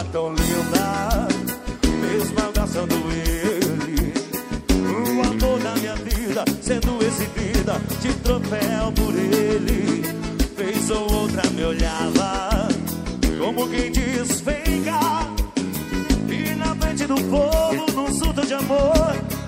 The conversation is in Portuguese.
tão linda, mesmo abraçando ele. O amor da minha vida sendo exibida de troféu por ele. Vez ou outra me olhava como quem diz vem cá, e na frente do povo num surto de amor